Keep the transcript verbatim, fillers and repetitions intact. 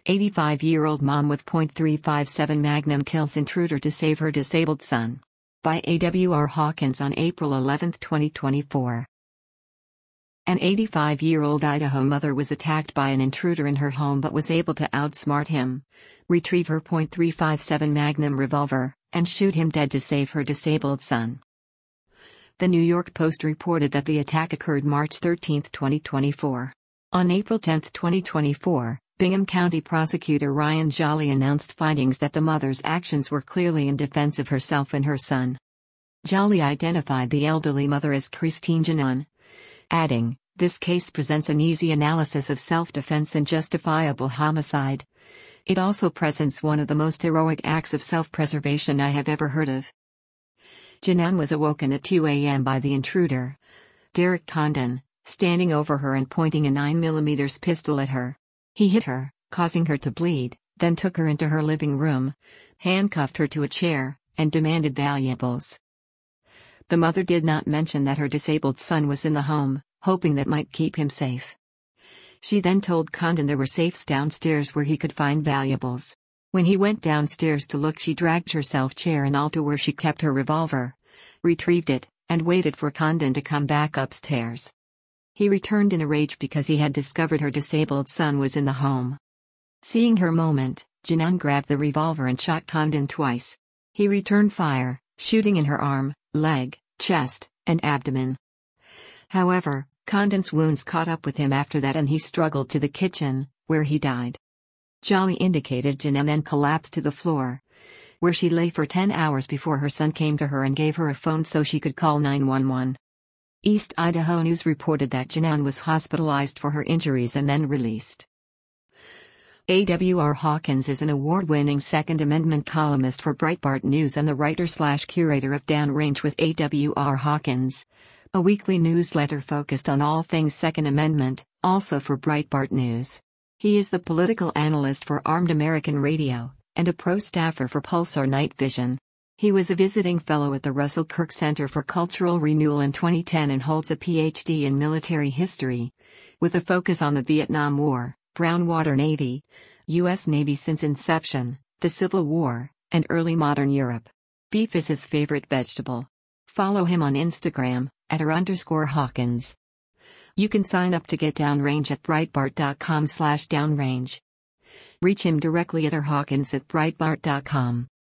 eighty-five-year-old mom with point three five seven Magnum kills intruder to save her disabled son. By A W R Hawkins on April eleventh, twenty twenty-four. An eighty-five-year-old Idaho mother was attacked by an intruder in her home but was able to outsmart him, retrieve her point three five seven Magnum revolver, and shoot him dead to save her disabled son. The New York Post reported that the attack occurred March thirteenth, twenty twenty-four. On April tenth, twenty twenty-four, Bingham County Prosecutor Ryan Jolly announced findings that the mother's actions were clearly in defense of herself and her son. Jolly identified the elderly mother as Christine Janan, adding, "This case presents an easy analysis of self-defense and justifiable homicide. It also presents one of the most heroic acts of self-preservation I have ever heard of." Janan was awoken at two a m by the intruder, Derek Condon, standing over her and pointing a nine millimeter pistol at her. He hit her, causing her to bleed, then took her into her living room, handcuffed her to a chair, and demanded valuables. The mother did not mention that her disabled son was in the home, hoping that might keep him safe. She then told Condon there were safes downstairs where he could find valuables. When he went downstairs to look, she dragged herself chair and all to where she kept her revolver, retrieved it, and waited for Condon to come back upstairs. He returned in a rage because he had discovered her disabled son was in the home. Seeing her moment, Janan grabbed the revolver and shot Condon twice. He returned fire, shooting in her arm, leg, chest, and abdomen. However, Condon's wounds caught up with him after that and he struggled to the kitchen, where he died. Jolly indicated Janan then collapsed to the floor, where she lay for ten hours before her son came to her and gave her a phone so she could call nine one one. East Idaho News reported that Janan was hospitalized for her injuries and then released. A W R Hawkins is an award-winning Second Amendment columnist for Breitbart News and the writer-slash-curator of Downrange with A W R Hawkins, a weekly newsletter focused on all things Second Amendment, also for Breitbart News. He is the political analyst for Armed American Radio, and a pro staffer for Pulsar Night Vision. He was a visiting fellow at the Russell Kirk Center for Cultural Renewal in twenty ten and holds a P H D in military history, with a focus on the Vietnam War, Brown Water Navy, U S Navy since inception, the Civil War, and early modern Europe. Beef is his favorite vegetable. Follow him on Instagram, at r underscore Hawkins. You can sign up to get Downrange at breitbart dot com slash downrange. Reach him directly at r hawkins at breitbart dot com.